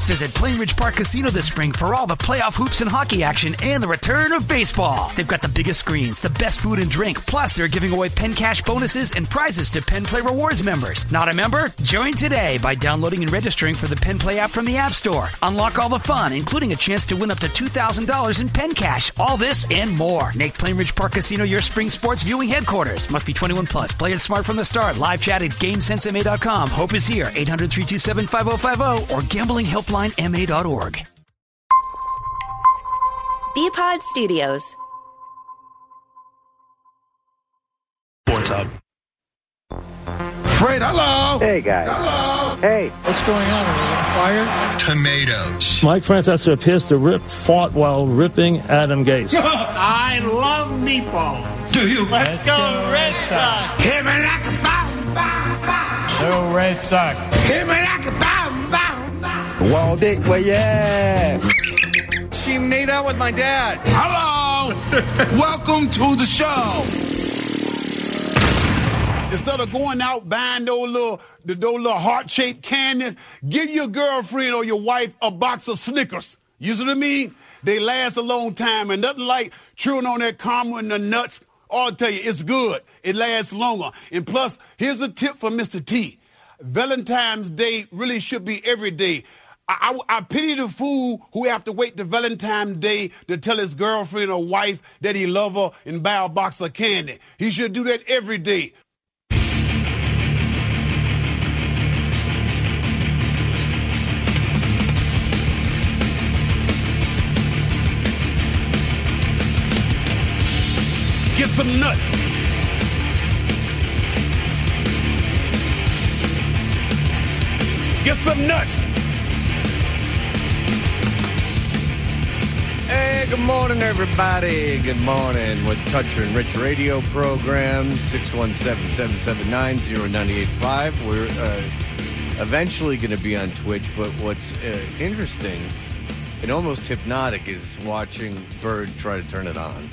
Visit Plainridge Park Casino this spring for all the playoff hoops and hockey action and the return of baseball. They've got the biggest screens, the best food and drink, plus they're giving away Penn Cash bonuses and prizes to Penn Play Rewards members. Not a member? Join today by downloading and registering for the Penn Play app from the App Store. Unlock all the fun, including a chance to win up to $2,000 in Penn Cash. All this and more. Make Plainridge Park Casino your spring sports viewing headquarters. Must be 21 plus. Play it smart from the start. Live chat at GameSenseMA.com. Hope is here. 800-327-5050 or gamblinghelplinema.org. Bpod Studios. Sports Hub. Fred, hello. Hey, guys. Hello. Hey. What's going on? Are we on fire? Tomatoes. Mike Francesa appears to fought while ripping Adam Gase. I love meatballs. Do you? Let's go Red Sox. Hit me like a bomb, bomb, bomb. Go Red Sox. Hit me like a bomb, bomb, bomb. Waldick, where you at? She made out with my dad. Hello. Welcome to the show. Instead of going out buying those little heart-shaped candies, give your girlfriend or your wife a box of Snickers. You see what I mean? They last a long time, and nothing like chewing on that caramel and the nuts. I'll tell you, it's good. It lasts longer. And plus, here's a tip for Mr. T. Valentine's Day really should be every day. I pity the fool who have to wait to Valentine's Day to tell his girlfriend or wife that he love her and buy a box of candy. He should do that every day. Get some nuts. Get some nuts. Hey, good morning, everybody. Good morning with Toucher and Rich radio program, 617-779-0985. We're eventually going to be on Twitch, but what's interesting and almost hypnotic is watching Bird try to turn it on.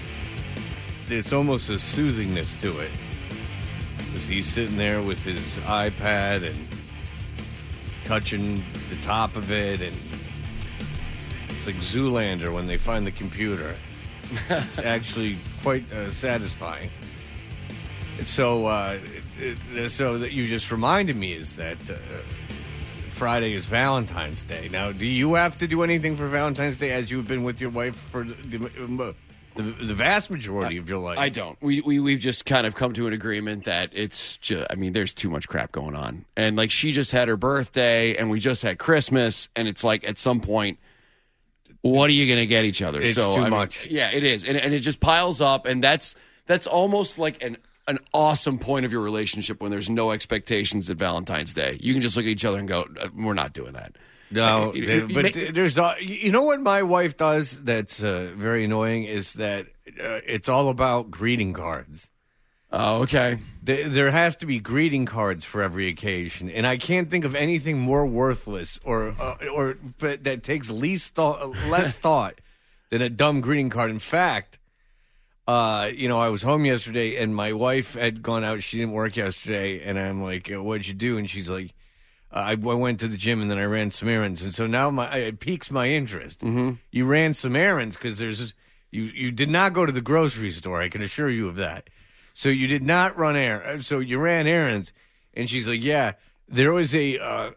It's almost a soothingness to it. Because he's sitting there with his iPad and touching the top of it, and it's like Zoolander when they find the computer. It's actually quite satisfying. And so, so that you just reminded me is that Friday is Valentine's Day. Now, do you have to do anything for Valentine's Day as you've been with your wife for the vast majority of your life? I don't. We've just kind of come to an agreement that it's just, I mean, there's too much crap going on. And like, she just had her birthday and we just had Christmas, and it's like, at some point, what are you going to get each other? It's too much. Yeah, it is. And it just piles up, and that's almost like an awesome point of your relationship when there's no expectations at Valentine's Day. You can just look at each other and go, we're not doing that. No, but there's you know what my wife does that's very annoying is that it's all about greeting cards. Oh, okay. There has to be greeting cards for every occasion, and I can't think of anything more worthless or that takes less thought than a dumb greeting card. In fact, I was home yesterday, and my wife had gone out. She didn't work yesterday, and I'm like, "What'd you do?" And she's like, I went to the gym and then I ran some errands, and so now it piques my interest. Mm-hmm. You ran some errands because you did not go to the grocery store. I can assure you of that. So you did not run errands. So you ran errands, and she's like, "Yeah, there was a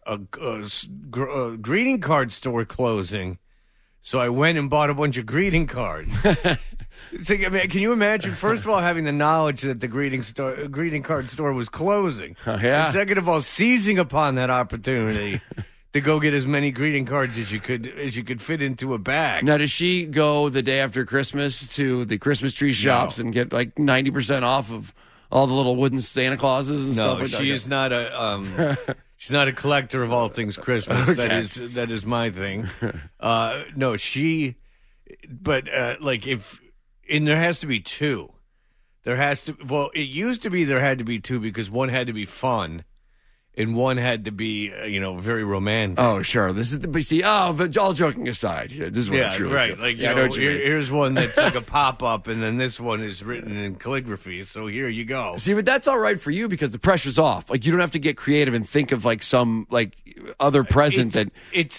greeting card store closing, so I went and bought a bunch of greeting cards." So, I mean, can you imagine, first of all, having the knowledge that the greeting card store was closing? Yeah. And second of all, seizing upon that opportunity to go get as many greeting cards as you could fit into a bag. Now, does she go the day after Christmas to the Christmas tree shops and get like 90% off of all the little wooden Santa Clauses and stuff? No, she is not a she's not a collector of all things Christmas. Okay. That is my thing. No, she. But like if. And there has to be two. It used to be there had to be two because one had to be fun and one had to be, very romantic. Oh, sure. This is but all joking aside, this is what I truly right. feel. Like, I know what you mean. Here's one that's like a pop-up, and then this one is written in calligraphy, so here you go. See, but that's all right for you because the pressure's off. Like, you don't have to get creative and think of, like, some, like, other present It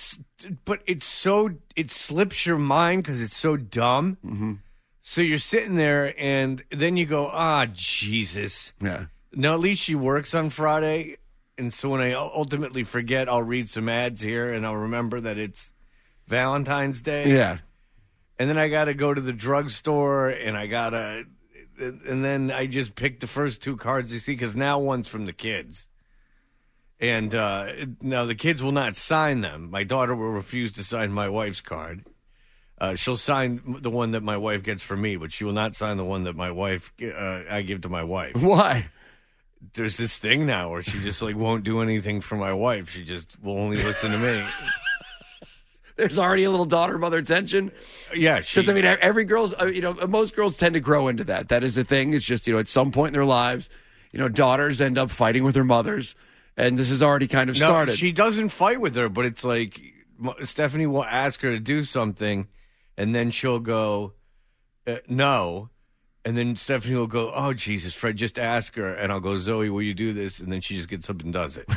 slips your mind because it's so dumb. Mm-hmm. So you're sitting there, and then you go, Jesus. Yeah. Now, at least she works on Friday, and so when I ultimately forget, I'll read some ads here, and I'll remember that it's Valentine's Day. Yeah. And then I got to go to the drugstore, and then I just pick the first two cards you see, because now one's from the kids. And now the kids will not sign them. My daughter will refuse to sign my wife's card. She'll sign the one that my wife gets for me, but she will not sign the one that I give to my wife. Why? There's this thing now where she just won't do anything for my wife. She just will only listen to me. There's already a little daughter-mother tension. Yeah, because every girl's, most girls tend to grow into that. That is a thing. It's just at some point in their lives, daughters end up fighting with their mothers, and this has already kind of started. No, she doesn't fight with her, but it's like Stephanie will ask her to do something, and then she'll go, no. And then Stephanie will go, oh, Jesus, Fred, just ask her. And I'll go, Zoe, will you do this? And then she just gets up and does it.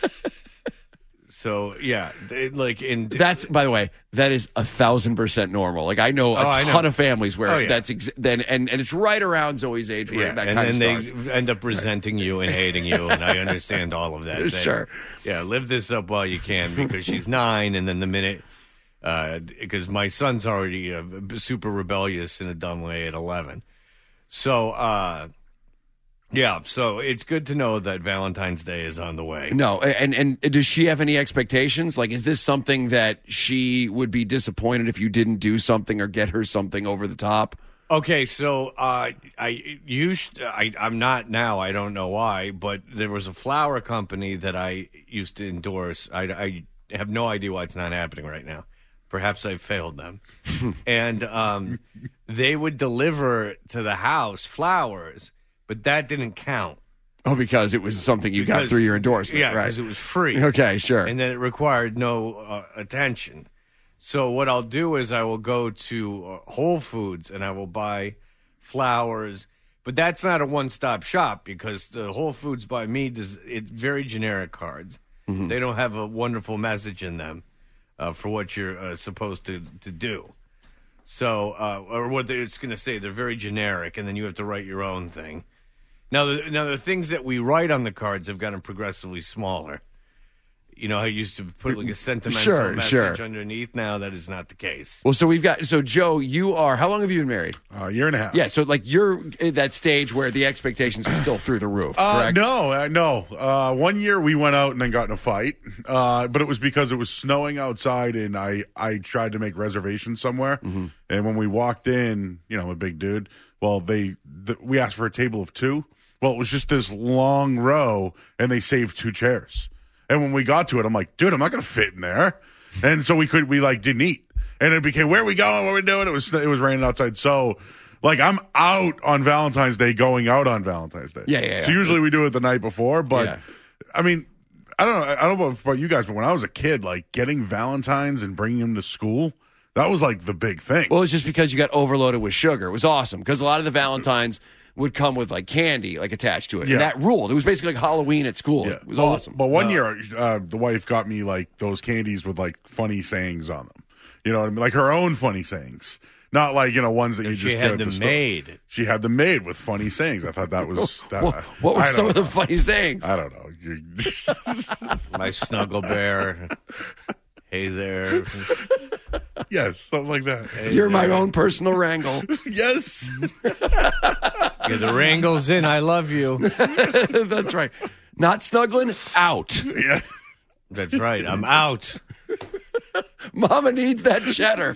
So, yeah. That's, by the way, that is 1,000% normal. Like, I know a ton of families where that's, and it's right around Zoe's age where that kind of starts. And then they end up resenting you and hating you, and I understand all of that. Sure. Yeah, live this up while you can, because she's 9, and then the minute, because my son's already super rebellious in a dumb way at 11. So, so it's good to know that Valentine's Day is on the way. No, and does she have any expectations? Like, is this something that she would be disappointed if you didn't do something or get her something over the top? Okay, so I'm not now. I don't know why, but there was a flower company that I used to endorse. I have no idea why it's not happening right now. Perhaps I failed them. And they would deliver to the house flowers, but that didn't count. Oh, because it was something you got through your endorsement, yeah, right? because it was free. Okay, sure. And then it required no attention. So what I'll do is I will go to Whole Foods and I will buy flowers. But that's not a one-stop shop, because the Whole Foods by me, it's very generic cards. Mm-hmm. They don't have a wonderful message in them. For what you're supposed to do. So, or what it's going to say, they're very generic, and then you have to write your own thing. Now, the things that we write on the cards have gotten progressively smaller. You know, I used to put like a sentimental message underneath. Now that is not the case. Well, so Joe, you are, how long have you been married? A year and a half. Yeah, so like you're at that stage where the expectations are still through the roof, correct? No. 1 year we went out and then got in a fight, but it was because it was snowing outside and I tried to make reservations somewhere. Mm-hmm. And when we walked in, I'm a big dude. Well, we asked for a table of 2. Well, it was just this long row and they saved 2 chairs. And when we got to it, I'm like, dude, I'm not going to fit in there. And so we didn't eat. And it became, where are we going? What are we doing? It was raining outside. So, I'm out on Valentine's Day, going out on Valentine's Day. Yeah. So usually we do it the night before. But, I mean, I don't know about you guys, but when I was a kid, getting Valentine's and bringing them to school, that was, the big thing. Well, it's just because you got overloaded with sugar. It was awesome because a lot of the Valentines would come with candy attached to it. Yeah. And that ruled. It was basically like Halloween at school. Yeah. It was awesome. But one year, the wife got me those candies with funny sayings on them. You know what I mean? Her own funny sayings. Not ones that you just get at the store. She had them made. She had them made with funny sayings. I thought that was... what were some of the funny sayings? I don't know. My snuggle bear. Hey there. Yes, something like that. Hey, you're my own personal wrangle. Yes. Yeah, the wrangle's in. I love you. That's right. Not snuggling, out. Yeah. That's right. I'm out. Mama needs that cheddar.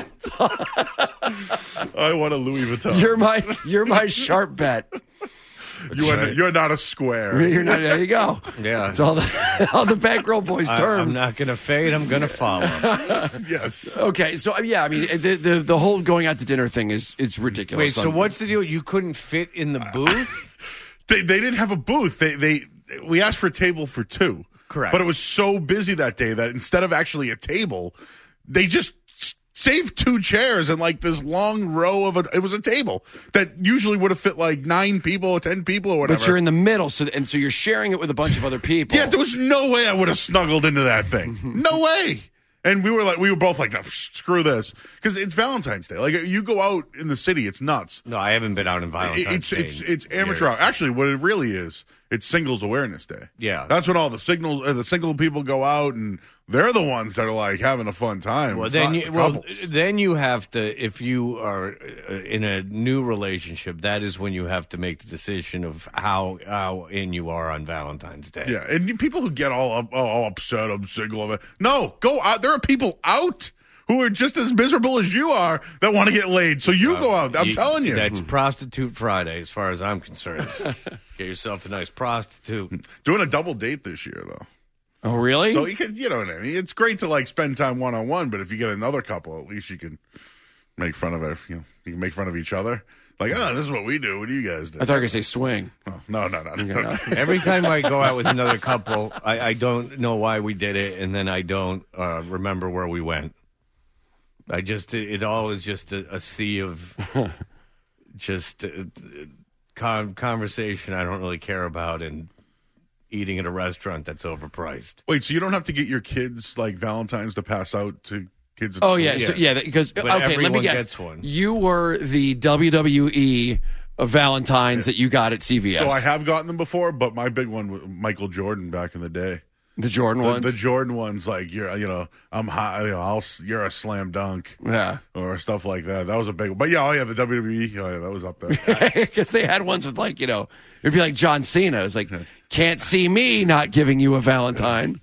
I want a Louis Vuitton. You're my sharp bet. You're not a square. You're not. There you go. Yeah, it's all the Bankroll Boys terms. I'm not going to fade. I'm going to follow. Yes. Okay. So I mean, the whole going out to dinner thing is ridiculous. Wait. So what's the deal? You couldn't fit in the booth? They didn't have a booth. They we asked for a table for 2. Correct. But it was so busy that day that instead of actually a table, they just saved 2 chairs and like this long row of it was a table that usually would have fit like 9 people or 10 people or whatever. But you're in the middle, so you're sharing it with a bunch of other people. Yeah, there was no way I would have snuggled into that thing. No way. And we were both like, no, screw this, because it's Valentine's Day. Like, you go out in the city, it's nuts. No, I haven't been out in Valentine's Day. It's amateur hour. Actually, what it really is, it's Singles Awareness Day. Yeah, that's when all the single people go out, and they're the ones that are like having a fun time. Well, then you have to, if you are in a new relationship, that is when you have to make the decision of how in you are on Valentine's Day. Yeah, and people who get all upset, I'm single. No, go out. There are people out who are just as miserable as you are that want to get laid. So you go out. I'm telling you. That's Prostitute Friday, as far as I'm concerned. Get yourself a nice prostitute. Doing a double date this year, though. Oh, really? So you know what I mean? It's great to like spend time one-on-one, but if you get another couple, at least you can make fun of it. You can make fun of each other. Like, this is what we do. What do you guys do? I thought you were going to say swing. Oh, no. Every time I go out with another couple, I don't know why we did it, and then I don't remember where we went. It all is just a sea of just conversation I don't really care about, and eating at a restaurant that's overpriced. Wait, so you don't have to get your kids like Valentine's to pass out to kids at school? Yeah. So, because okay, let me guess. Gets one. You were the WWE Valentine's that you got at CVS. So I have gotten them before, but my big one was Michael Jordan back in the day. The Jordan ones? The Jordan ones, like, I'm hot, you're a slam dunk. Yeah. Or stuff like that. That was a big one. But the WWE, that was up there. Because they had ones with it'd be like John Cena. It's like, can't see me not giving you a Valentine.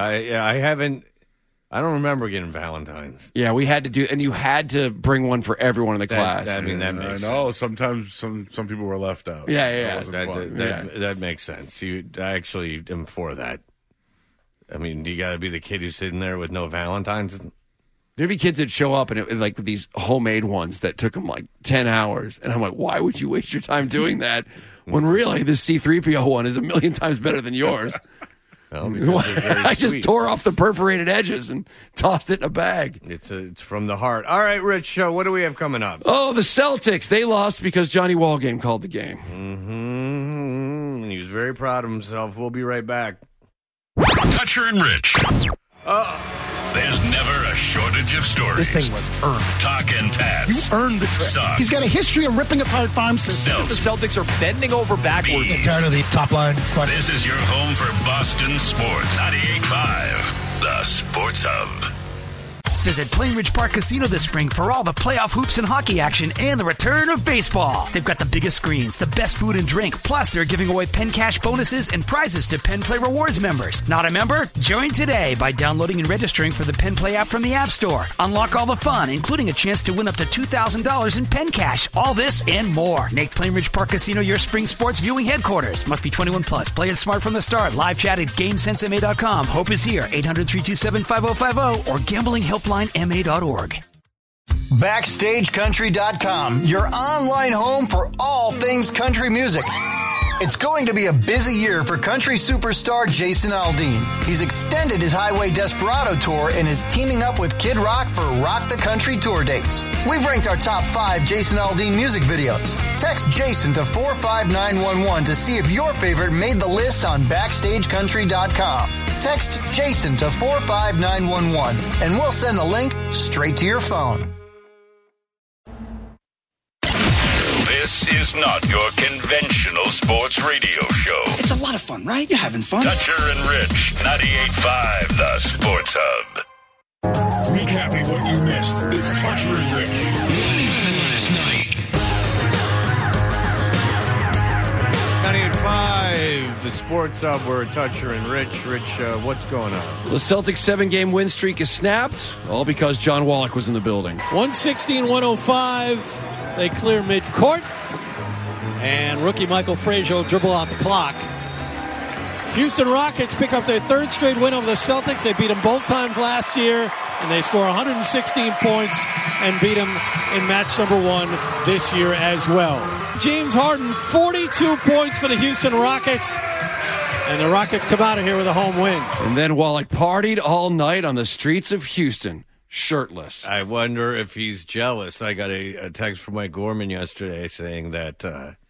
I don't remember getting Valentines. Yeah, we had to do, and you had to bring one for everyone in the class. That makes sense. I know, sometimes some people were left out. Yeah. That makes sense. I actually am for that. I mean, you got to be the kid who's sitting there with no Valentines. There'd be kids that show up and like these homemade ones that took them like 10 hours. And I'm like, why would you waste your time doing that when really this C-3PO one is a million times better than yours? Well, I just tore off the perforated edges and tossed it in a bag. It's from the heart. All right, Rich, what do we have coming up? Oh, the Celtics. They lost because Johnny Wallgame called the game. Mm-hmm. He was very proud of himself. We'll be right back. Toucher and Rich. There's never a shortage of stories. This thing was earned. Talk and tats. You earned the trip. Sucks. He's got a history of ripping apart farm systems. The Celtics are bending over backwards. Bees. Tired of the top line. This is your home for Boston sports. 98.5, the Sports Hub. Visit Plainridge Park Casino this spring for all the playoff hoops and hockey action and the return of baseball. They've got the biggest screens, the best food and drink, plus they're giving away Penn Cash bonuses and prizes to Penn Play Rewards members. Not a member? Join today by downloading and registering for the Penn Play app from the App Store. Unlock all the fun, including a chance to win up to $2,000 in Penn Cash. All this and more. Make Plainridge Park Casino your spring sports viewing headquarters. Must be 21 plus. Play it smart from the start. Live chat at GameSenseMA.com. Hope is here. 800-327-5050 or gamblinghelplinema.org. BackstageCountry.com, your online home for all things country music. It's going to be a busy year for country superstar Jason Aldean. He's extended his Highway Desperado tour and is teaming up with Kid Rock for Rock the Country tour dates. We've ranked our top 5 Jason Aldean music videos. Text Jason to 45911 to see if your favorite made the list on BackstageCountry.com. Text Jason to 45911 and we'll send the link straight to your phone. This is not your conventional sports radio show. It's a lot of fun, right? You're having fun. Toucher and Rich, 98.5, the Sports Hub. Recapping what you missed, it's Toucher and Rich. Last night. 98.5, the Sports Hub. We're Toucher and Rich. Rich, what's going on? The Celtics' 7-game win streak is snapped, all because John Wallach was in the building. 116-105. They clear midcourt, and rookie Michael Frazier will dribble out the clock. Houston Rockets pick up their 3rd straight win over the Celtics. They beat them both times last year, and they score 116 points and beat them in match number 1 this year as well. James Harden, 42 points for the Houston Rockets. And the Rockets come out of here with a home win. And then Wallach partied all night on the streets of Houston, shirtless. I wonder if he's jealous. I got a text from Mike Gorman yesterday saying that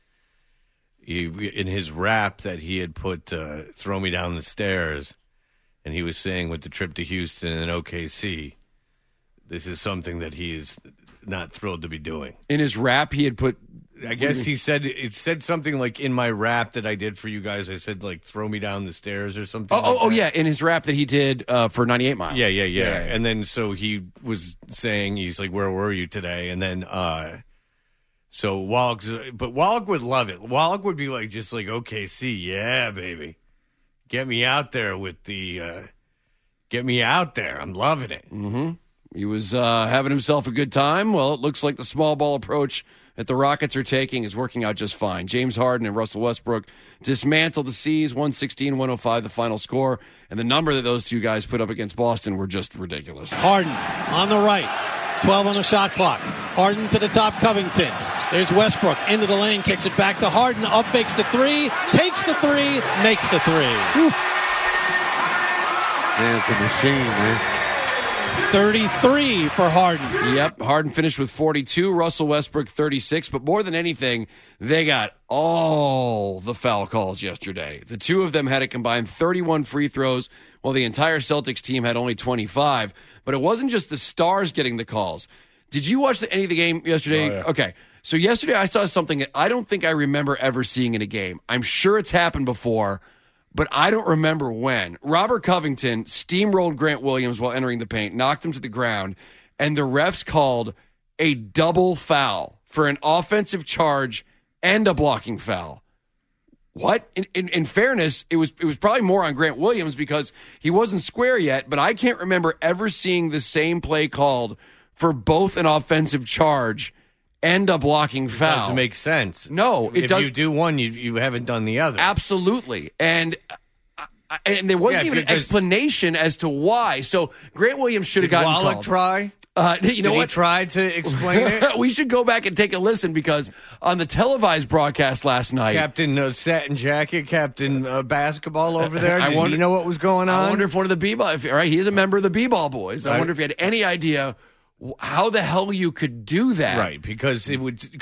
in his rap that he had put "Throw Me Down the Stairs," and he was saying with the trip to Houston and OKC, this is something that he is not thrilled to be doing. In his rap, he had put... I guess he said it said something like in my rap that I did for you guys. I said like "Throw me down the stairs" or something. Oh, yeah, in his rap that he did for 98 Mile. Yeah. And then so he was saying he's like, "Where were you today?" And then so Wallach would love it. Wallach would be like, just like, OKC, yeah, baby, get me out there with the get me out there. I'm loving it. Mm-hmm. He was having himself a good time. Well, it looks like the small ball approach that the Rockets are taking is working out just fine. James Harden and Russell Westbrook dismantled the C's, 116-105 the final score, and the number that those two guys put up against Boston were just ridiculous. Harden on the right, 12 on the shot clock. Harden to the top, Covington. There's Westbrook into the lane, kicks it back to Harden, up makes the three, takes the three, makes the three. Whew. Man, it's a machine, man. 33 for Harden. Yep, Harden finished with 42, Russell Westbrook 36, but more than anything, they got all the foul calls yesterday. The two of them had a combined 31 free throws, while the entire Celtics team had only 25. But it wasn't just the stars getting the calls. Did you watch any of the game yesterday? Oh, yeah. Okay, so yesterday I saw something that I don't think I remember ever seeing in a game. I'm sure it's happened before, but I don't remember when. Robert Covington steamrolled Grant Williams while entering the paint, knocked him to the ground, and the refs called a double foul for an offensive charge and a blocking foul. What? In fairness, it was probably more on Grant Williams because he wasn't square yet, but I can't remember ever seeing the same play called for both an offensive charge and a blocking foul. It doesn't make sense. No, it doesn't. If you do one, you haven't done the other. Absolutely. And there wasn't even an explanation as to why. So Grant Williams should have gotten Wallach called. Try? You know Did what? he try to explain it? We should go back and take a listen because on the televised broadcast last night, Captain Satin Jacket, Captain Basketball over there, did he know what was going on? I wonder if one of the B-ball, he is a member of the B-ball boys. I wonder if he had any idea how the hell you could do that. Right, because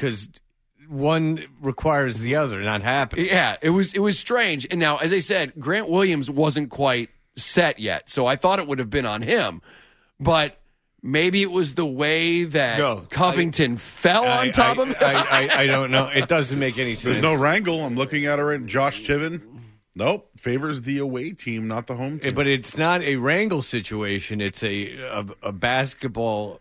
one requires the other not happen. Yeah, it was strange. And now, as I said, Grant Williams wasn't quite set yet, so I thought it would have been on him. But maybe it was the way that Covington fell on top of it. I don't know. It doesn't make any sense. There's no wrangle. I'm looking at her. Josh Chivin. Nope. Favors the away team, not the home team. But it's not a wrangle situation. It's a basketball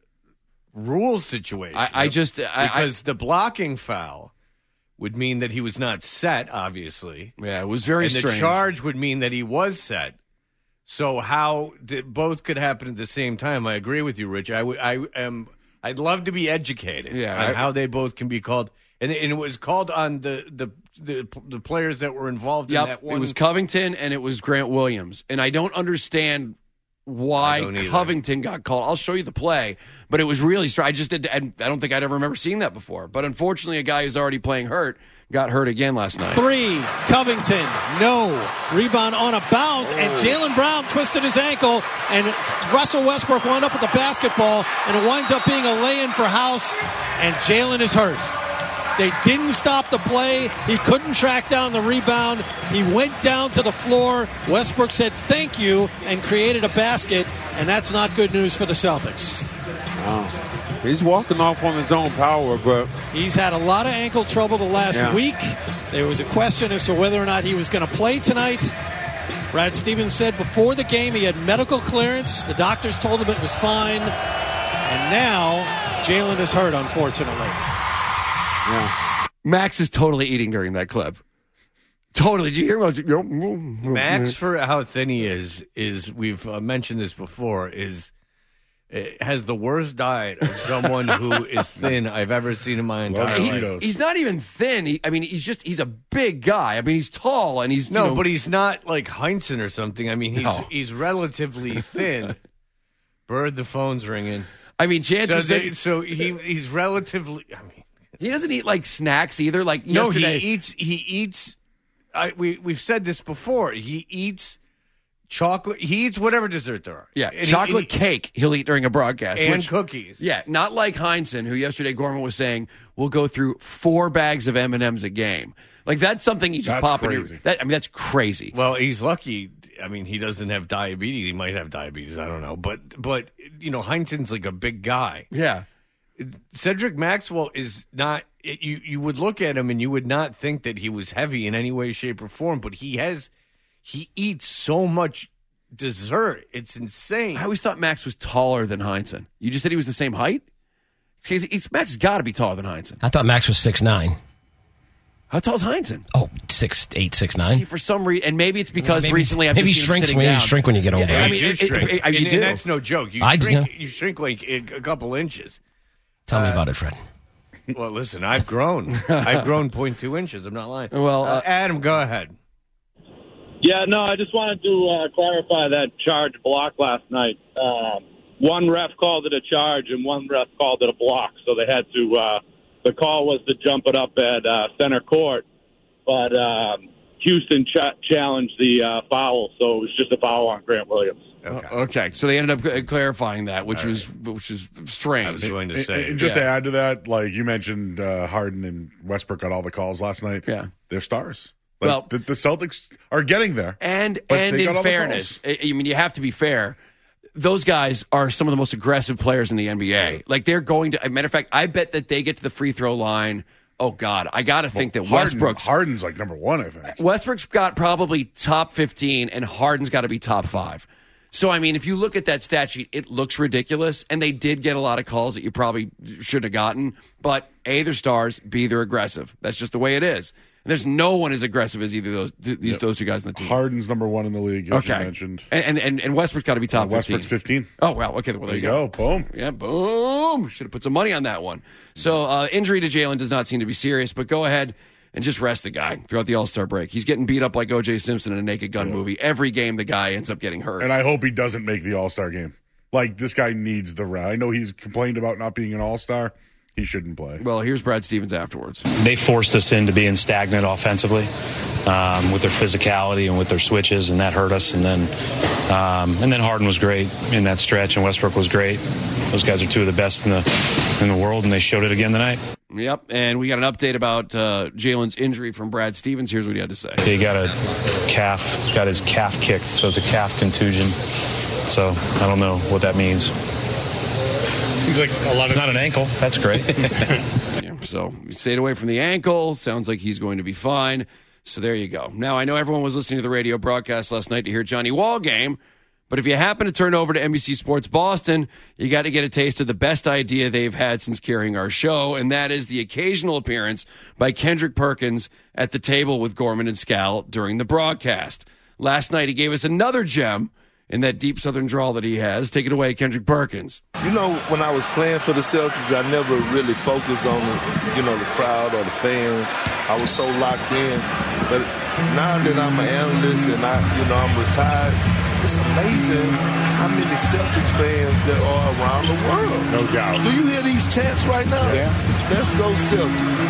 rules situation. Because the blocking foul would mean that he was not set, obviously. Yeah, it was very strange. And the charge would mean that he was set. So how both could happen at the same time? I agree with you, Rich. I'd love to be educated on how they both can be called. And it was called on the players that were involved in that one. It was Covington and it was Grant Williams. And I don't understand why Covington got called. I'll show you the play, but it was really strange. I don't think I'd ever remember seeing that before. But unfortunately, a guy who's already playing hurt got hurt again last night. 3, Covington, no. Rebound on a bounce, and Jaylen Brown twisted his ankle, and Russell Westbrook wound up with the basketball, and it winds up being a lay-in for House, and Jaylen is hurt. They didn't stop the play. He couldn't track down the rebound. He went down to the floor. Westbrook said thank you and created a basket, and that's not good news for the Celtics. Wow. He's walking off on his own power, but he's had a lot of ankle trouble the last week. There was a question as to whether or not he was going to play tonight. Brad Stevens said before the game he had medical clearance. The doctors told him it was fine. And now Jaylen is hurt, unfortunately. Yeah. Max is totally eating during that clip. Totally. Did you hear what? Max, for how thin he is we've mentioned this before, has the worst diet of someone who is thin I've ever seen in my entire life. He's not even thin. He's a big guy. I mean, he's tall and he's but he's not like Heinsohn or something. I mean, he's relatively thin. Bird, the phone's ringing. I mean, chances. He's relatively. I mean, he doesn't eat like snacks either. Like no, yesterday. he eats we've said this before. He eats chocolate. He eats whatever dessert there are. Yeah, And chocolate cake he'll eat during a broadcast. and cookies. Yeah, not like Heinsohn, who yesterday Gorman was saying will go through 4 bags of M&Ms a game. Like, that's something you just pop in your... that's crazy. Well, he's lucky. I mean, he doesn't have diabetes. He might have diabetes. I don't know. But Heinsohn's like a big guy. Yeah. Cedric Maxwell is not... You would look at him and you would not think that he was heavy in any way, shape, or form, but he eats so much dessert. It's insane. I always thought Max was taller than Heinsohn. You just said he was the same height? Because Max has got to be taller than Heinsohn. I thought Max was 6'9". How tall is Heinsohn? Oh, 6'8", 6'9". See, for some reason, and maybe it's because maybe recently I've maybe just seen him shrinks sitting when down. you shrink when you get older. Yeah, I mean, you shrink. you do. And that's no joke. You shrink like a couple inches. Tell me about it, Fred. Well, listen, I've grown. I've grown 0.2 inches. I'm not lying. Well, Adam, go ahead. Yeah, no, I just wanted to clarify that charge block last night. One ref called it a charge and one ref called it a block, so they had to the call was to jump it up at center court, but Houston challenged the foul, so it was just a foul on Grant Williams. Okay, so they ended up clarifying that, which was strange. I was going to say. And just to add to that, like you mentioned, Harden and Westbrook got all the calls last night. Yeah. They're stars. Like, the Celtics are getting there. And in fairness, I mean, you have to be fair. Those guys are some of the most aggressive players in the NBA. Like, they're going to, as a matter of fact, I bet that they get to the free throw line. Oh, God, I got to think that Harden's like number 1, I think. Westbrook's got probably top 15, and Harden's got to be top 5. So, I mean, if you look at that stat sheet, it looks ridiculous, and they did get a lot of calls that you probably should have gotten. But A, they're stars, B, they're aggressive. That's just the way it is. And there's no one as aggressive as either of those two guys in the team. Harden's number 1 in the league, as you mentioned. And Westbrook's got to be top 15. Westbrook's 15. Oh, wow. Okay, well, there you go. Boom. Yeah, boom. Should have put some money on that one. So, injury to Jalen does not seem to be serious, but go ahead and just rest the guy throughout the All-Star break. He's getting beat up like O.J. Simpson in a Naked Gun movie. Every game, the guy ends up getting hurt. And I hope he doesn't make the All-Star game. Like, this guy needs the rest. I know he's complained about not being an All-Star. He shouldn't play. Well, here's Brad Stevens afterwards. They forced us into being stagnant offensively with their physicality and with their switches, and that hurt us. And then Harden was great in that stretch, and Westbrook was great. Those guys are 2 of the best in the world, and they showed it again tonight. Yep, and we got an update about Jalen's injury from Brad Stevens. Here's what he had to say. He got his calf kicked, so it's a calf contusion. So I don't know what that means. Seems like a lot of... It's not an ankle. That's great. Yeah, so he stayed away from the ankle. Sounds like he's going to be fine. So there you go. Now, I know everyone was listening to the radio broadcast last night to hear Johnny Wall game, but if you happen to turn over to NBC Sports Boston, you got to get a taste of the best idea they've had since carrying our show, and that is the occasional appearance by Kendrick Perkins at the table with Gorman and Scal during the broadcast. Last night, he gave us another gem in that deep Southern drawl that he has. Take it away, Kendrick Perkins. You know, when I was playing for the Celtics, I never really focused on the crowd or the fans. I was so locked in. But now that I'm an analyst and I'm retired, it's amazing how many Celtics fans there are around the world. No doubt. Do you hear these chants right now? Yeah. Let's go Celtics.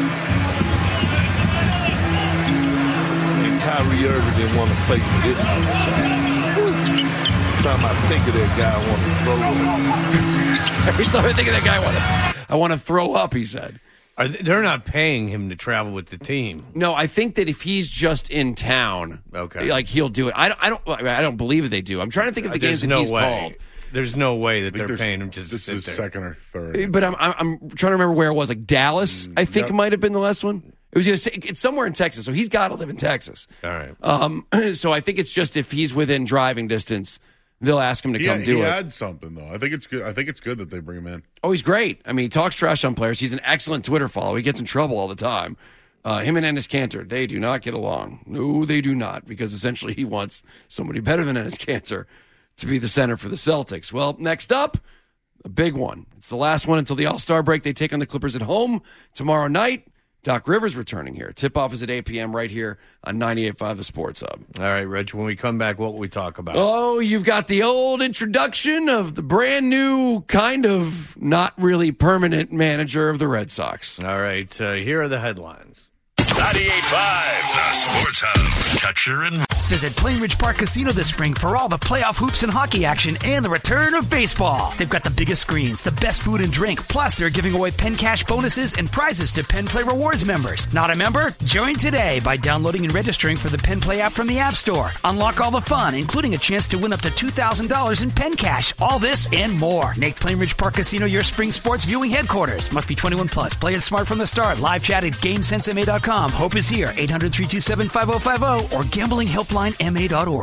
And Kyrie Irving didn't want to play for this franchise. Every time I think of that guy, I want to throw up. Every time I think of that guy, I want to throw up, he said. They're not paying him to travel with the team. No, I think that if he's just in town, like he'll do it. I don't believe that they do. I'm trying to think of the games that he's called. There's no way that they're paying him to sit there. This is second or third. But I'm trying to remember where it was. Like Dallas, I think it might have been the last one. It's somewhere in Texas, so he's got to live in Texas. All right. So I think it's just if he's within driving distance, they'll ask him to come do it. He adds something, though. I think it's good. I think it's good that they bring him in. Oh, he's great. I mean, he talks trash on players. He's an excellent Twitter follow. He gets in trouble all the time. Him and Enes Kanter, they do not get along. No, they do not, because essentially he wants somebody better than Enes Kanter to be the center for the Celtics. Well, next up, a big one. It's the last one until the All-Star break. They take on the Clippers at home tomorrow night. Doc Rivers returning here. Tip-off is at 8 p.m. right here on 98.5 The Sports Hub. All right, Rich, when we come back, what will we talk about? Oh, you've got the old introduction of the brand new, kind of not really permanent manager of the Red Sox. All right, here are the headlines. 98.5, the Sports Hub. Toucher and Visit Plainridge Park Casino this spring for all the playoff hoops and hockey action and the return of baseball. They've got the biggest screens, the best food and drink, plus they're giving away Penn Cash bonuses and prizes to Penn Play Rewards members. Not a member? Join today by downloading and registering for the Penn Play app from the App Store. Unlock all the fun, including a chance to win up to $2,000 in Penn Cash. All this and more. Make Plainridge Park Casino your spring sports viewing headquarters. Must be 21 plus. Play it smart from the start. Live chat at GameSenseMA.com. Hope is here. 800-327-5050 or GamblingHelplineMA.org.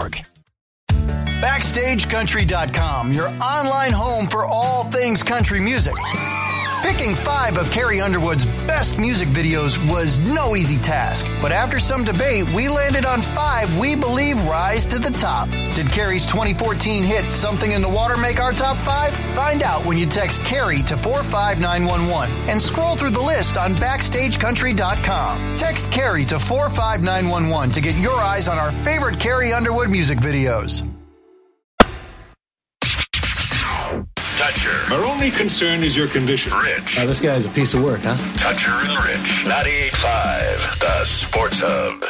BackstageCountry.com, your online home for all things country music. Picking 5 of Carrie Underwood's best music videos was no easy task, but after some debate, we landed on 5 we believe rise to the top. Did Carrie's 2014 hit Something in the Water make our top 5? Find out when you text Carrie to 45911 and scroll through the list on BackstageCountry.com. Text Carrie to 45911 to get your eyes on our favorite Carrie Underwood music videos. Toucher. Our only concern is your condition. Rich. This guy's a piece of work, huh? Toucher and Rich. 98.5, the Sports Hub.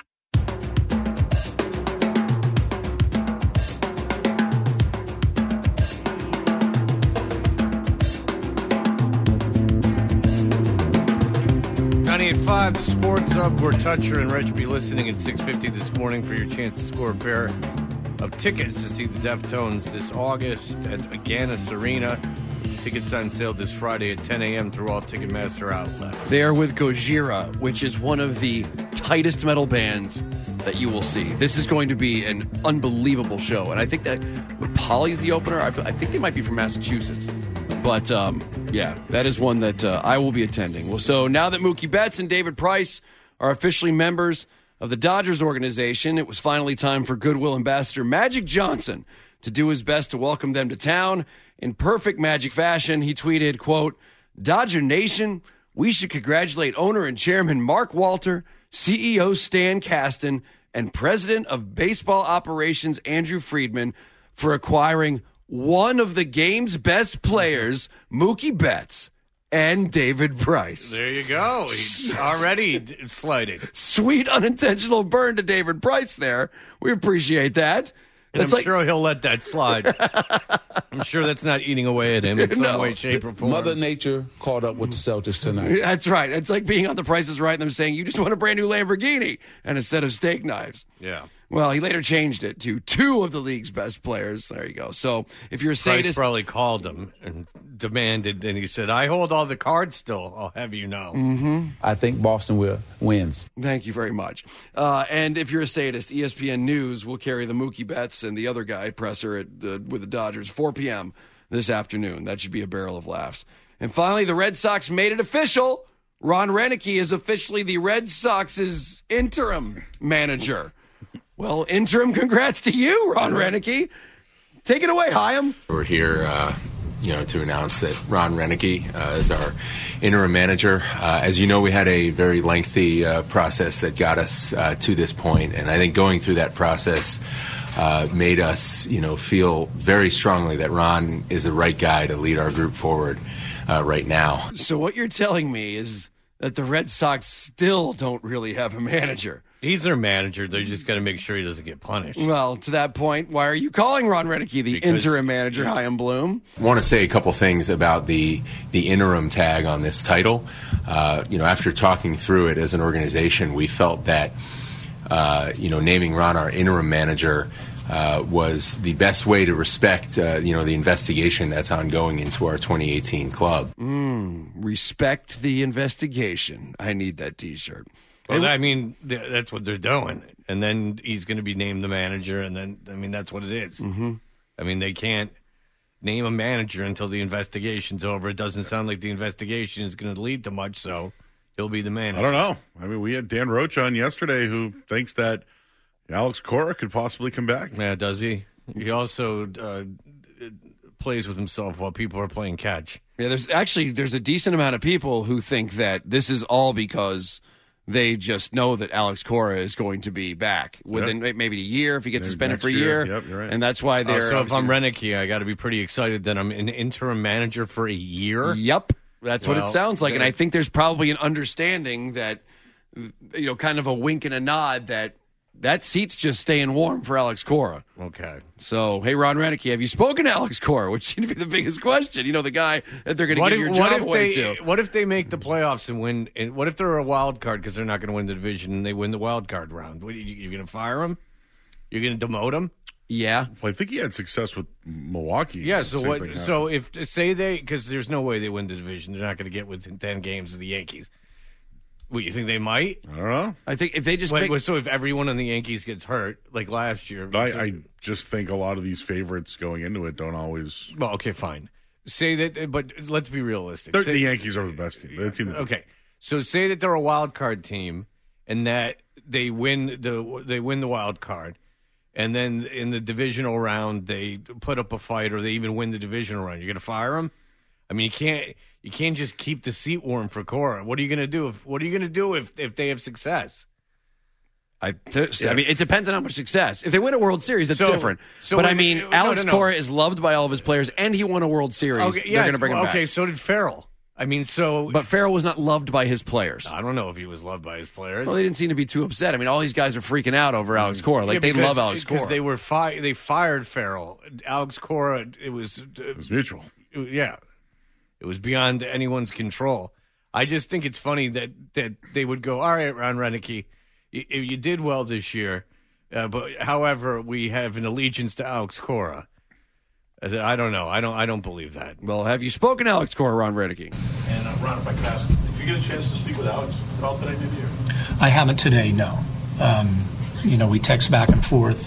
.5 Sports Hub, where Toucher and Rich be listening at 6:50 this morning for your chance to score a pair of tickets to see the Deftones this August at Agganis Arena. Tickets on sale this Friday at 10 a.m. through all Ticketmaster outlets. They are with Gojira, which is one of the tightest metal bands that you will see. This is going to be an unbelievable show, and I think that Polly's the opener. I think they might be from Massachusetts. But, yeah, that is one that I will be attending. Well, so now that Mookie Betts and David Price are officially members of the Dodgers organization, it was finally time for Goodwill Ambassador Magic Johnson to do his best to welcome them to town. In perfect Magic fashion, he tweeted, quote, "Dodger Nation, we should congratulate owner and chairman Mark Walter, CEO Stan Kasten, and president of baseball operations Andrew Friedman for acquiring one of the game's best players, Mookie Betts, and David Price." There you go. He's already slighted. Sweet unintentional burn to David Price there. We appreciate that. And I'm sure he'll let that slide. I'm sure that's not eating away at him in some way, shape, or form. Mother Nature caught up with the Celtics tonight. That's right. It's like being on The Price is Right and them saying, you just want a brand new Lamborghini, and instead of steak knives. Yeah. Well, he later changed it to 2 of the league's best players. There you go. So if you're a sadist... Price probably called him and demanded, and he said, I hold all the cards still, I'll have you know. Mm-hmm. I think Boston wins. Thank you very much. And if you're a sadist, ESPN News will carry the Mookie Betts and the other guy, Presser, with the Dodgers, 4 p.m. this afternoon. That should be a barrel of laughs. And finally, the Red Sox made it official. Ron Renicky is officially the Red Sox's interim manager. Well, interim congrats to you, Ron Renicky. Take it away, Chaim. We're here, to announce that Ron Renicky is our interim manager. As you know, we had a very lengthy process that got us to this point, and I think going through that process made us, feel very strongly that Ron is the right guy to lead our group forward right now. So what you're telling me is that the Red Sox still don't really have a manager. He's their manager. They just got to make sure he doesn't get punished. Well, to that point, why are you calling Ron Renicky the interim manager, Chaim Bloom? I want to say a couple things about the interim tag on this title. After talking through it as an organization, we felt that, naming Ron our interim manager was the best way to respect, the investigation that's ongoing into our 2018 club. Respect the investigation. I need that T-shirt. Well, that's what they're doing. And then he's going to be named the manager, and then, that's what it is. Mm-hmm. They can't name a manager until the investigation's over. It doesn't sound like the investigation is going to lead to much, so he'll be the manager. I don't know. We had Dan Roach on yesterday who thinks that Alex Cora could possibly come back. Yeah, does he? He also plays with himself while people are playing catch. Yeah, there's a decent amount of people who think that this is all because they just know that Alex Cora is going to be back within maybe a year if he gets suspended for a year. Yep, you're right. And that's why they're... so if I'm Renicky, I got to be pretty excited that I'm an interim manager for a year? Yep. That's what it sounds like. And I think there's probably an understanding that kind of a wink and a nod that seat's just staying warm for Alex Cora. Okay. So, hey, Ron Renicky, have you spoken to Alex Cora? Which seemed to be the biggest question. The guy that they're going to give your job away to. What if they make the playoffs and win? And what if they're a wild card because they're not going to win the division and they win the wild card round? What, you going to fire him? You're going to demote him? Yeah. Well, I think he had success with Milwaukee. Yeah, so what? So if say they, because there's no way they win the division, they're not going to get within 10 games of the Yankees. What, you think they might? I don't know. I think if they just so if everyone on the Yankees gets hurt, like last year. I just think a lot of these favorites going into it don't always. Well, okay, fine. Say that, but let's be realistic. The Yankees are the best team. The team. Okay, so say that they're a wild card team and that they win the wild card, and then in the divisional round they put up a fight or they even win the divisional round. You're going to fire them? I mean, you can't just keep the seat warm for Cora. What are you going to do? If they have success? I mean, it depends on how much success. If they win a World Series, that's different. But Alex Cora is loved by all of his players, and he won a World Series. Okay, they're going to bring him back. Okay, so did Farrell. I mean, but Farrell was not loved by his players. I don't know if he was loved by his players. Well, they didn't seem to be too upset. I mean, all these guys are freaking out over Alex Cora. They love Alex Cora. They were they fired Farrell. Alex Cora. It was mutual. Yeah. It was beyond anyone's control. I just think it's funny that they would go, all right, Ron Renicky, you did well this year, but however, we have an allegiance to Alex Cora. I don't know. I don't believe that. Well, have you spoken to Alex Cora, Ron Renicky? And Ron, if I could ask, did you get a chance to speak with Alex at all today, maybe? I haven't today, no. We text back and forth,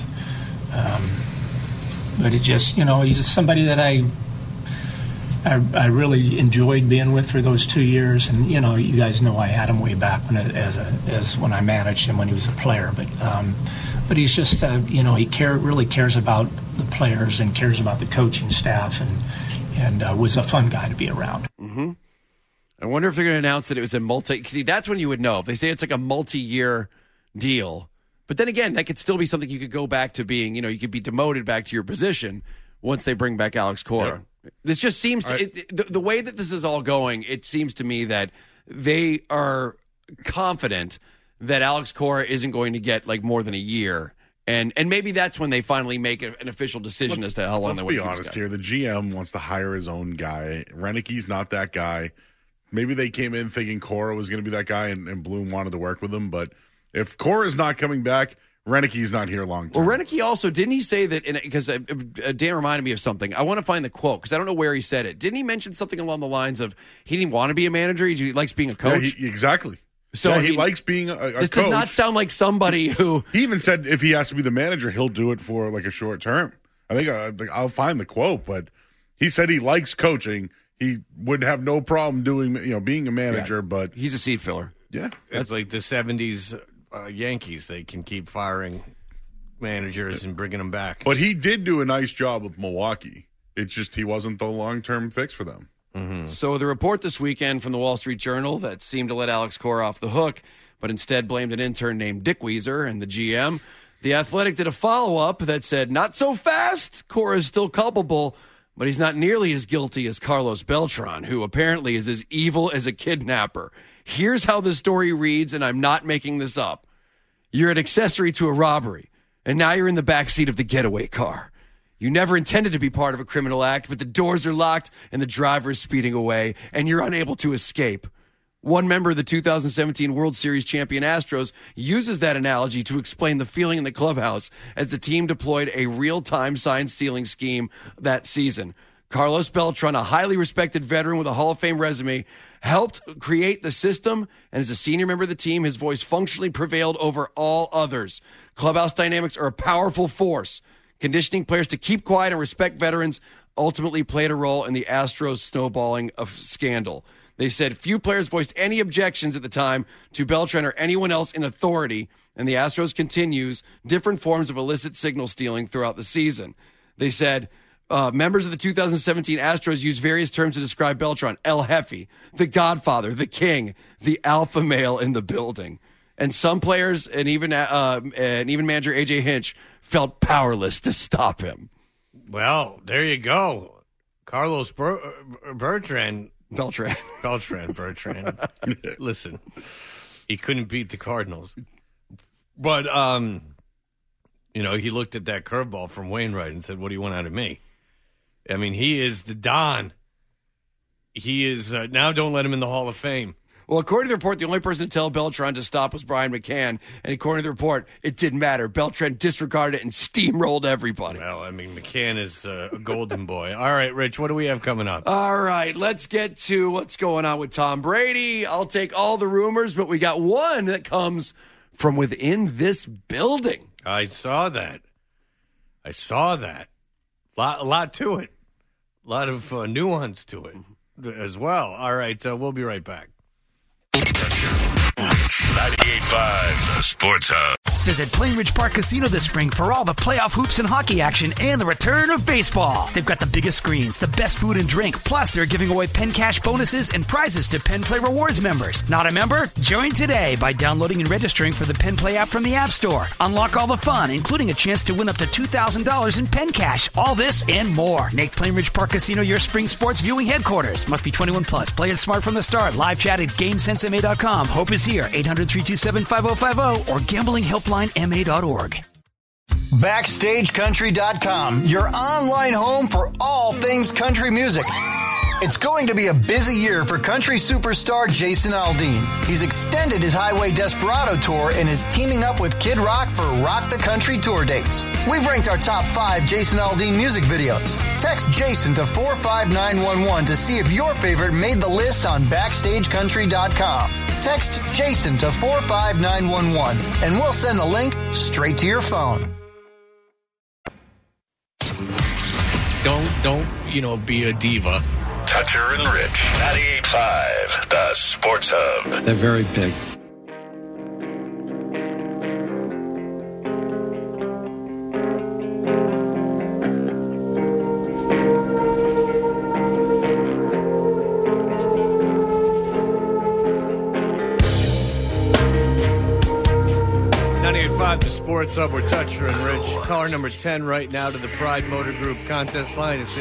but it just, he's somebody that I really enjoyed being with for those 2 years, and you guys know I had him way back when I managed him when he was a player. But he's just he really cares about the players and cares about the coaching staff, and was a fun guy to be around. Mm-hmm. I wonder if they're going to announce that it was a See, that's when you would know if they say it's like a multi-year deal. But then again, that could still be something you could go back to being. You could be demoted back to your position once they bring back Alex Cora. Yeah. This just seems the way that this is all going, it seems to me that they are confident that Alex Cora isn't going to get more than a year. And maybe that's when they finally make an official decision as to how long they want to keep this guy. Let's be honest here. The GM wants to hire his own guy. Renicky's not that guy. Maybe they came in thinking Cora was going to be that guy and Bloom wanted to work with him. But if Cora's not coming back, Renicky's not here long term. Well, Renicky also, didn't he say that, because Dan reminded me of something. I want to find the quote because I don't know where he said it. Didn't he mention something along the lines of he didn't want to be a manager, he likes being a coach? Yeah, exactly. So he likes being a this coach. This does not sound like somebody who... He even said if he has to be the manager, he'll do it for a short term. I think I'll find the quote, but he said he likes coaching. He would have no problem doing, being a manager, but... He's a seat filler. Yeah. It's like the 70s Yankees. They can keep firing managers and bringing them back. But he did do a nice job with Milwaukee. It's just he wasn't the long-term fix for them. Mm-hmm. So the report this weekend from the Wall Street Journal that seemed to let Alex Cora off the hook, but instead blamed an intern named Dick Weezer and the GM. The Athletic did a follow-up that said, not so fast. Cora is still culpable, but he's not nearly as guilty as Carlos Beltran, who apparently is as evil as a kidnapper. Here's how the story reads, and I'm not making this up. You're an accessory to a robbery, and now you're in the backseat of the getaway car. You never intended to be part of a criminal act, but the doors are locked and the driver is speeding away, and you're unable to escape. One member of the 2017 World Series champion Astros uses that analogy to explain the feeling in the clubhouse as the team deployed a real-time sign-stealing scheme that season. Carlos Beltran, a highly respected veteran with a Hall of Fame resume, helped create the system, and as a senior member of the team, his voice functionally prevailed over all others. Clubhouse dynamics are a powerful force. Conditioning players to keep quiet and respect veterans ultimately played a role in the Astros snowballing of scandal. They said few players voiced any objections at the time to Beltran or anyone else in authority, and the Astros continues different forms of illicit signal stealing throughout the season. They said members of the 2017 Astros used various terms to describe Beltran: El Jefe, the Godfather, the King, the alpha male in the building. And some players and even manager A.J. Hinch felt powerless to stop him. Well, there you go. Carlos Beltran. Listen, He couldn't beat the Cardinals. But, he looked at that curveball from Wainwright and said, what do you want out of me? I mean, he is the Don. He is, now don't let him in the Hall of Fame. Well, according to the report, the only person to tell Beltran to stop was Brian McCann. And according to the report, it didn't matter. Beltran disregarded it and steamrolled everybody. Well, I mean, McCann is a golden boy. All right, Rich, what do we have coming up? All right, let's get to what's going on with Tom Brady. I'll take all the rumors, but we got one that comes from within this building. I saw that. A lot to it. A lot of nuance to it as well. All right, we'll be right back. 98.5, the Sports Hub. Visit Plainridge Park Casino this spring for all the playoff hoops and hockey action and the return of baseball. They've got the biggest screens, the best food and drink, plus they're giving away Penn Cash bonuses and prizes to Penn Play Rewards members. Not a member? Join today by downloading and registering for the Penn Play app from the App Store. Unlock all the fun, including a chance to win up to $2,000 in Penn Cash. All this and more. Make Plainridge Park Casino your spring sports viewing headquarters. Must be 21 plus. Play it smart from the start. Live chat at GameSenseMA.com. Hope is here. 800-327-5050 or gamblinghelplinema.org. BackstageCountry.com, your online home for all things country music. It's going to be a busy year for country superstar Jason Aldean. He's extended his Highway Desperado tour and is teaming up with Kid Rock for Rock the Country tour dates. We've ranked our top 5 Jason Aldean music videos. Text Jason to 45911 to see if your favorite made the list on BackstageCountry.com. Text Jason to 45911 and we'll send the link straight to your phone. Don't be a diva. Toucher and Rich, 98.5, the Sports Hub. They're very big. The Sports Hub, we're Toucher and Rich. Caller number 10 right now to the Pride Motor Group contest line is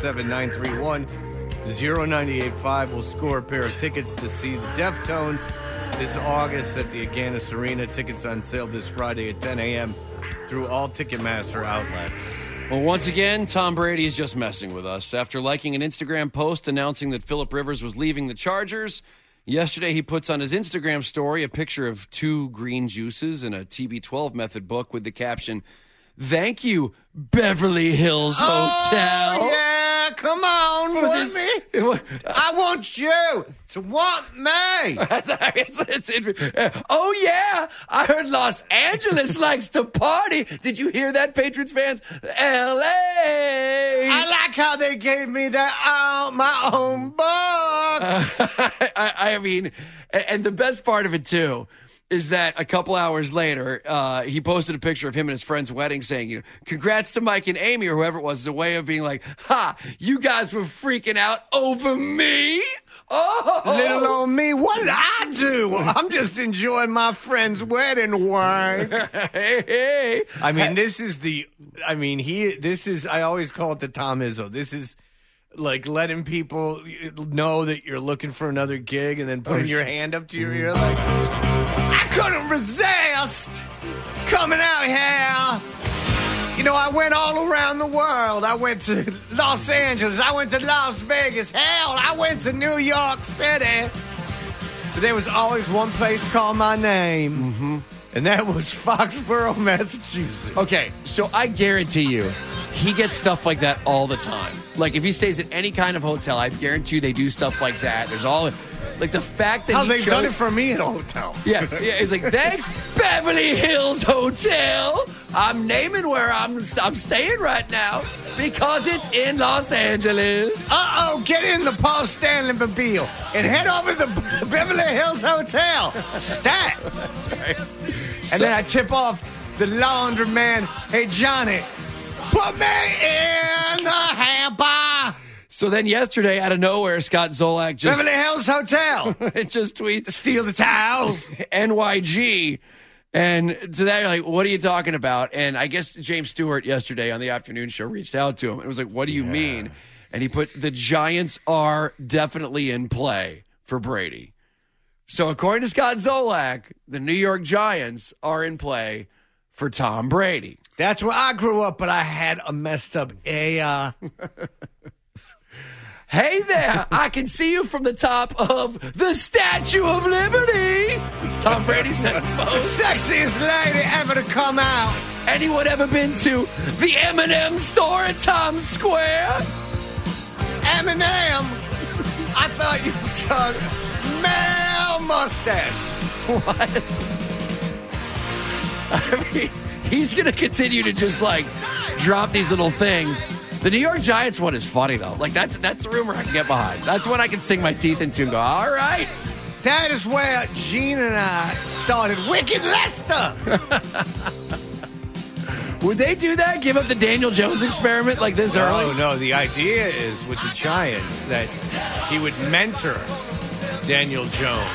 617-931-0985. We'll score a pair of tickets to see the Deftones this August at the Agganis Arena. Tickets on sale this Friday at 10 a.m. through all Ticketmaster outlets. Well, once again, Tom Brady is just messing with us. After liking an Instagram post announcing that Phillip Rivers was leaving the Chargers, yesterday, he puts on his Instagram story a picture of 2 green juices and a TB12 method book with the caption, "Thank you, Beverly Hills Hotel." Oh, yeah, come on, want me? I want you to want me. Oh, yeah, I heard Los Angeles likes to party. Did you hear that, Patriots fans? L.A. I like how they gave me that my own book. I mean, and the best part of it, too, is that a couple hours later, he posted a picture of him and his friend's wedding saying, congrats to Mike and Amy, or whoever it was, as a way of being like, ha, you guys were freaking out over me? Oh, little old me, what did I do? I'm just enjoying my friend's wedding wine. Hey. I mean, I always call it the Tom Izzo. This is like letting people know that you're looking for another gig and then putting your hand up to your ear like, I couldn't resist coming out here. I went all around the world. I went to Los Angeles. I went to Las Vegas. Hell, I went to New York City. But there was always one place called my name, and that was Foxborough, Massachusetts. Okay, so I guarantee you, he gets stuff like that all the time. Like, if he stays at any kind of hotel, I guarantee you they do stuff like that. There's all... Like, the fact that they've done it for me at a hotel. Yeah, he's like, thanks, Beverly Hills Hotel. I'm naming where I'm staying right now because it's in Los Angeles. Get in the Paul Stanley Mobile and head over to the Beverly Hills Hotel. Stat. That's right. And then I tip off the laundromat. Hey, Johnny, put me in the hamper. So then yesterday, out of nowhere, Scott Zolak just... Beverly Hills Hotel. It just tweets... Steal the towels. NYG. And to that, you're like, what are you talking about? And I guess James Stewart yesterday on the afternoon show reached out to him. And was like, what do you mean? And he put, the Giants are definitely in play for Brady. So according to Scott Zolak, the New York Giants are in play for Tom Brady. That's where I grew up, but I had a messed up area. Hey there, I can see you from the top of the Statue of Liberty. It's Tom Brady's next post. The sexiest lady ever to come out. Anyone ever been to the M&M store at Times Square? Eminem, I thought you were talking male mustache. What? I mean, he's going to continue to just, drop these little things. The New York Giants one is funny, though. That's a rumor I can get behind. That's one I can sink my teeth into and go, all right. That is where Gene and I started Wicked Lester. Would they do that? Give up the Daniel Jones experiment like this early? Oh, no. The idea is with the Giants that he would mentor Daniel Jones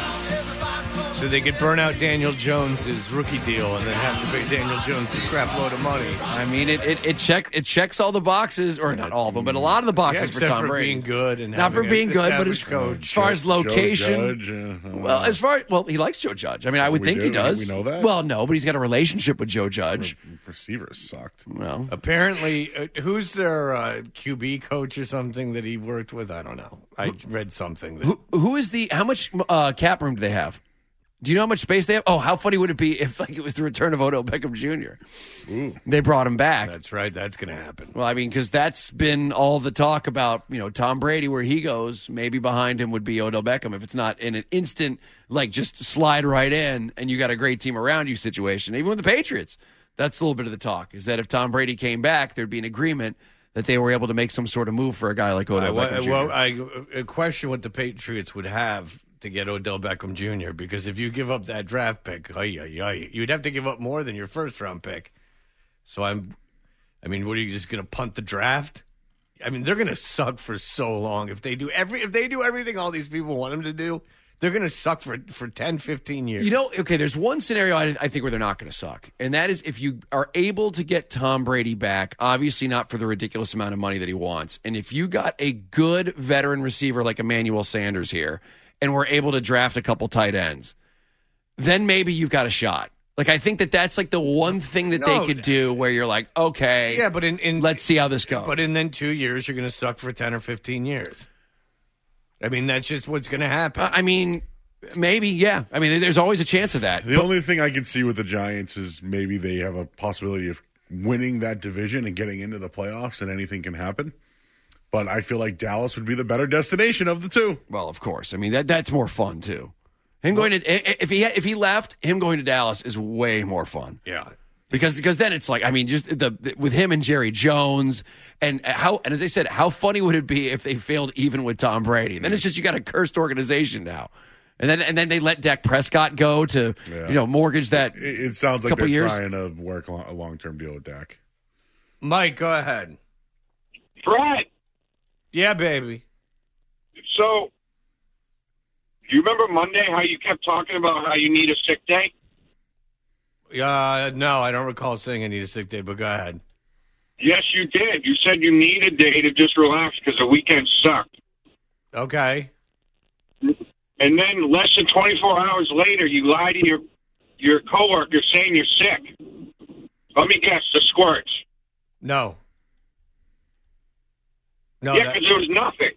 so they could burn out Daniel Jones's rookie deal and then have to pay Daniel Jones a crap load of money. I mean, it checks all the boxes, or not all of them, but a lot of the boxes for Tom Brady. Being good and not for being good, but as far as location. Joe Judge, he likes Joe Judge. I mean, I would think he does. We know that. Well, no, but he's got a relationship with Joe Judge. Receivers sucked. Well, apparently, who's their QB coach or something that he worked with? I don't know. I read something. That... Who is how much cap room do they have? Do you know how much space they have? Oh, how funny would it be if it was the return of Odell Beckham Jr.? Ooh. They brought him back. That's right. That's going to happen. Well, I mean, because that's been all the talk about, Tom Brady, where he goes. Maybe behind him would be Odell Beckham. If it's not in an instant, just slide right in and you got a great team around you situation. Even with the Patriots, that's a little bit of the talk, is that if Tom Brady came back, there'd be an agreement that they were able to make some sort of move for a guy like Odell Beckham Jr. Well, I question what the Patriots would have to get Odell Beckham Jr., because if you give up that draft pick, you'd have to give up more than your first-round pick. So, what are you just going to punt the draft? I mean, they're going to suck for so long. If they do everything all these people want them to do, they're going to suck for 10, 15 years. There's one scenario I think where they're not going to suck, and that is if you are able to get Tom Brady back, obviously not for the ridiculous amount of money that he wants, and if you got a good veteran receiver like Emmanuel Sanders here, and we're able to draft a couple tight ends, then maybe you've got a shot. I think that's the one thing that they could do where you're like, okay, yeah, but let's see how this goes. But in then 2 years, you're going to suck for 10 or 15 years. I mean, that's just what's going to happen. Maybe, yeah. There's always a chance of that. The only thing I can see with the Giants is maybe they have a possibility of winning that division and getting into the playoffs, and anything can happen. But I feel like Dallas would be the better destination of the two. Well, of course. That's more fun too. Him going to if he left, him going to Dallas is way more fun. Yeah, because then it's just with him and Jerry Jones and as I said, how funny would it be if they failed even with Tom Brady? Then it's just you got a cursed organization now. And then they let Dak Prescott go to mortgage that. It sounds like they're years. trying to work a long-term deal with Dak. Mike, go ahead. Fred. Yeah, baby. So, do you remember Monday how you kept talking about how you need a sick day? No, I don't recall saying I need a sick day, but go ahead. Yes, you did. You said you need a day to just relax because the weekend sucked. Okay. And then less than 24 hours later, you lie to your coworker saying you're sick. Let me guess, the squirts. No. Yeah, because there was nothing.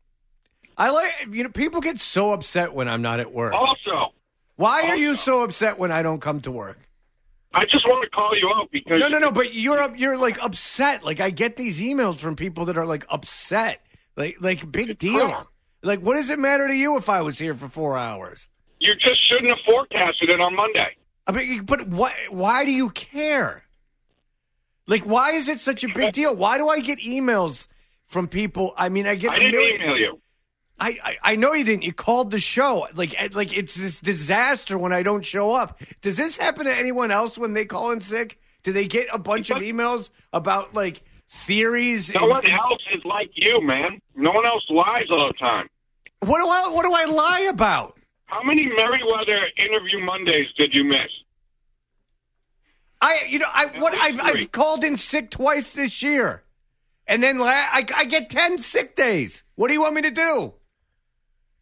People get so upset when I'm not at work. Also. Why are you so upset when I don't come to work? I just want to call you out because... No, but you're upset. I get these emails from people that are, upset. Big deal. What does it matter to you if I was here for 4 hours? You just shouldn't have forecasted it on Monday. But why do you care? Why is it such a big deal? Why do I get emails from people? I didn't email you. I know you didn't. You called the show. It's this disaster when I don't show up. Does this happen to anyone else when they call in sick? Do they get a bunch of emails about theories? No one else is like you, man. No one else lies all the time. What do I lie about? How many Merriweather interview Mondays did you miss? I've called in sick twice this year. And then I get 10 sick days. What do you want me to do?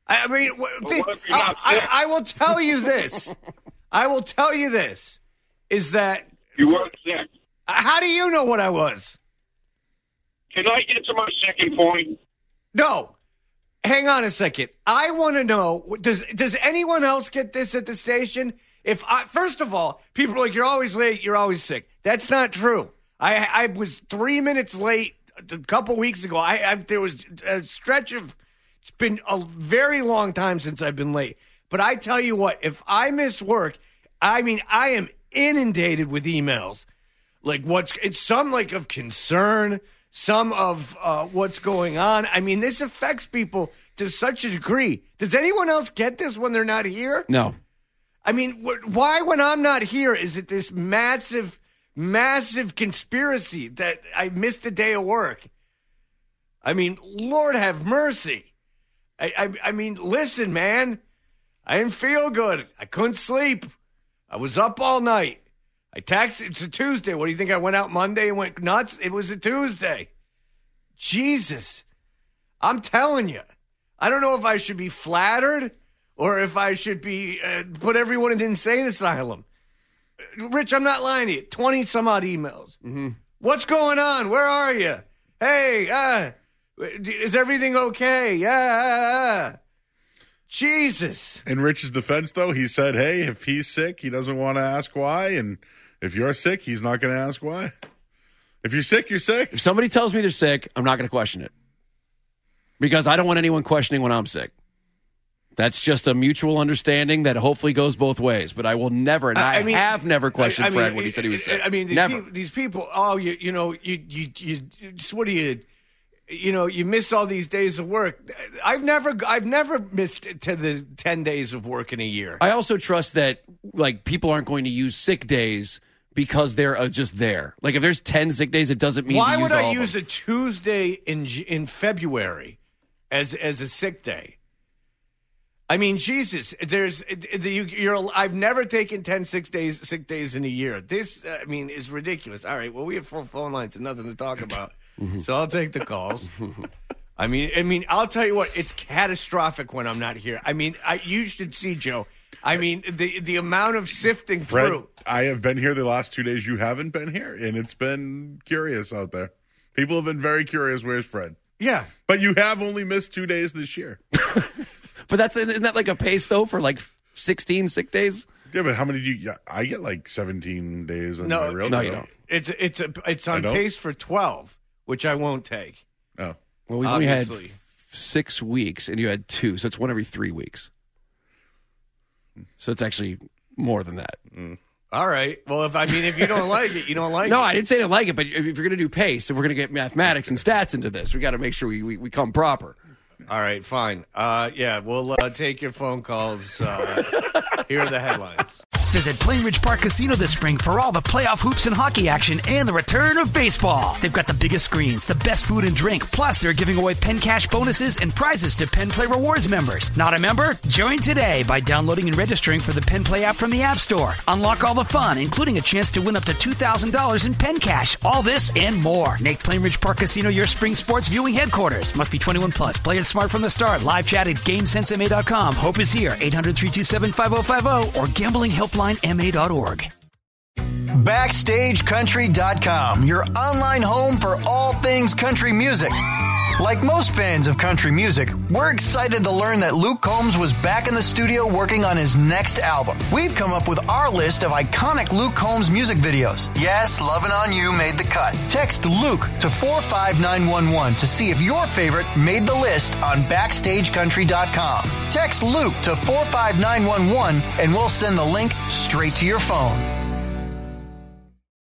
I mean, I will tell you this. I will tell you this, is that... You weren't sick. How do you know what I was? Can I get to my second point? No. Hang on a second. I want to know, does anyone else get this at the station? First of all, people are like, you're always late, you're always sick. That's not true. I was 3 minutes late a couple weeks ago. There was a stretch of... It's been a very long time since I've been late. But I tell you what, if I miss work, I mean, I am inundated with emails. Like it's some like of concern, some of what's going on. I mean, this affects people to such a degree. Does anyone else get this when they're not here? No. I mean, why when I'm not here is it this massive conspiracy that I missed a day of work? I mean, Lord have mercy. I mean, listen, man. I didn't feel good. I couldn't sleep. I was up all night. I texted. It's a Tuesday. What do you think? I went out Monday and went nuts? It was a Tuesday. Jesus. I'm telling you. I don't know if I should be flattered or if I should be put everyone in an insane asylum. Rich, I'm not lying to you. 20-some-odd emails. Mm-hmm. What's going on? Where are you? Hey, is everything okay? Yeah. Jesus. In Rich's defense, though, he said, hey, if he's sick, he doesn't want to ask why. And if you're sick, he's not going to ask why. If you're sick, you're sick. If somebody tells me they're sick, I'm not going to question it. Because I don't want anyone questioning when I'm sick. That's just a mutual understanding that hopefully goes both ways. But I will never, and I have never questioned Fred when he said he was sick. I mean, these people, what do you miss all these days of work. I've never missed to the 10 days of work in a year. I also trust that like people aren't going to use sick days because they're just there. Like if there's 10 sick days, it doesn't mean why to use would all I of use them. a Tuesday in February as a sick day? I mean, Jesus, I've never taken 10 sick days in a year. This, is ridiculous. All right, well, we have full phone lines and nothing to talk about, so I'll take the calls. I mean, I'll tell you what, it's catastrophic when I'm not here. I mean, you should see, Joe. I mean, the amount of sifting Fred, through. I have been here the last 2 days. You haven't been here, and it's been curious out there. People have been very curious. Where's Fred? Yeah. But you have only missed 2 days this year. But isn't that like a pace, though, for like 16 sick days? Yeah, but how many do you get? I get like 17 days on my real No, job. you don't. It's on pace for 12, which I won't take. Oh. Well, we only had 6 weeks, and you had 2, so it's one every 3 weeks. So it's actually more than that. All right. Well, if you don't like it, you don't like it. No, I didn't say I didn't like it, but if you're going to do pace, if we're going to get mathematics and stats into this, we got to make sure we come proper. All right, fine. We'll take your phone calls. Here are the headlines. Visit Plain Ridge Park Casino this spring for all the playoff hoops and hockey action and the return of baseball. They've got the biggest screens, the best food and drink, plus they're giving away Penn Cash bonuses and prizes to Penn Play Rewards members. Not a member? Join today by downloading and registering for the Penn Play app from the App Store. Unlock all the fun, including a chance to win up to $2,000 in Penn Cash. All this and more. Make Plain Ridge Park Casino your spring sports viewing headquarters. Must be 21 plus. Play it smart from the start. Live chat at GameSenseMA.com. Hope is here. 800-327-5050 or GamblingHelplineMA.org. BackstageCountry.com, your online home for all things country music. Like most fans of country music, we're excited to learn that Luke Combs was back in the studio working on his next album. We've come up with our list of iconic Luke Combs music videos. Yes, Lovin' On You made the cut. Text Luke to 45911 to see if your favorite made the list on BackstageCountry.com. Text Luke to 45911 and we'll send the link straight to your phone.